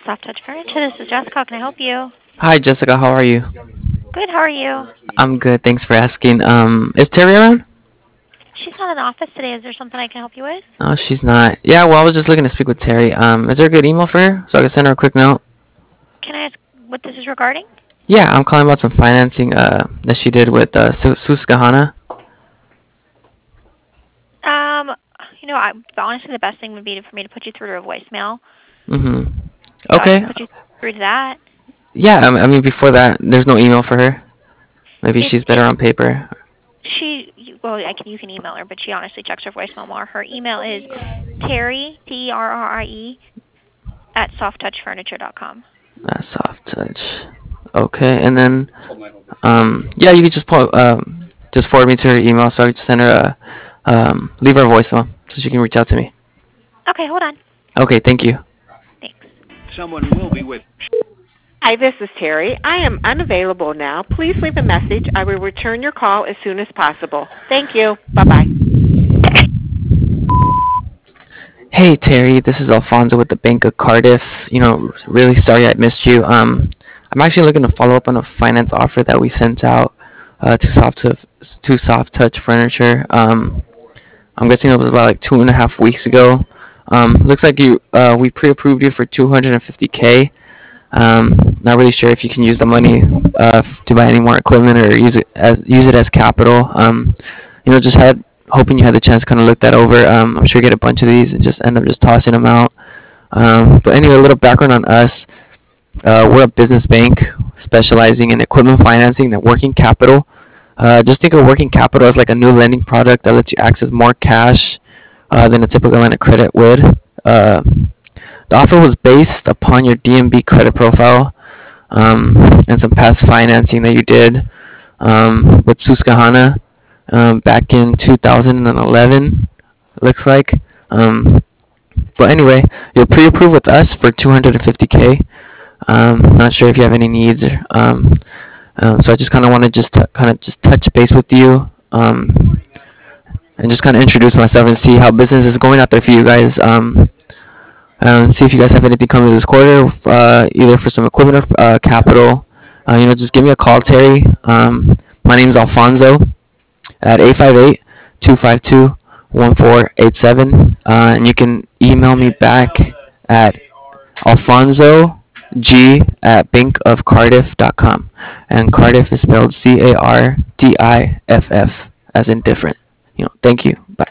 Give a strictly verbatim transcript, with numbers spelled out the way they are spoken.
Soft Touch Furniture. This is Jessica. How can I help you? Hi, Jessica. How are you? Good. How are you? I'm good. Thanks for asking. Um, is Terry around? She's not in the office today. Is there something I can help you with? No, she's not. Yeah, well, I was just looking to speak with Terry. Um, is there a good email for her so I can send her a quick note? Can I ask what this is regarding? Yeah, I'm calling about some financing uh that she did with uh Su- Susquehanna. Um, you know, I, honestly, the best thing would be for me to put you through to a voicemail. Mm-hmm. So I Okay. can put you through to that. Yeah, I I mean before that, there's no email for her. Maybe It's she's better it. on paper. She you- well, I can you can email her, but she honestly checks her voicemail more. Her email is Terry T E R R I E at soft touch furniture dot com. Uh, soft touch. Okay, and then um yeah, you could just pull, um just forward me to her email so I can just send her a um leave her a voicemail so she can reach out to me. Okay, hold on. Okay, thank you. Thanks. Someone will be with. Hi, this is Terry. I am unavailable now. Please leave a message. I will return your call as soon as possible. Thank you. Bye-bye. Hey Terry, this is Alfonso with the Bank of Cardiff. You know, really sorry I missed you. Um, I'm actually looking to follow up on a finance offer that we sent out uh, to soft to, to soft touch furniture. Um, I'm guessing it was about like two and a half weeks ago. Um, looks like you uh, we pre-approved you for two hundred fifty k. Um, not really sure if you can use the money uh, to buy any more equipment or use it as use it as capital. Um, you know, just had hoping you had the chance to kind of look that over. Um, I'm sure you get a bunch of these and just end up just tossing them out. Um, but anyway, a little background on us. Uh, we're a business bank specializing in equipment financing and working capital. Uh, just think of working capital as like a new lending product that lets you access more cash uh, than a typical line of credit would. Uh, the offer was based upon your D M B credit profile um, and some past financing that you did um, with Susquehanna um, back in two thousand eleven. Looks like. Um, but anyway, you're pre-approved with us for two hundred fifty k. Um, not sure if you have any needs. Um, um, so I just kind of want to just t- kind of just touch base with you. Um, and just kind of introduce myself and see how business is going out there for you guys. Um, um, see if you guys have anything coming this quarter, uh, either for some equipment or uh, capital. Uh, you know, just give me a call, Terry. Um, my name is Alfonso at eight five eight, two five two, one four eight seven. Uh, and you can email me back at alfonso g at bank of cardiff dot com. And Cardiff is spelled C A R D I F F, as in different. You know, thank you. Bye.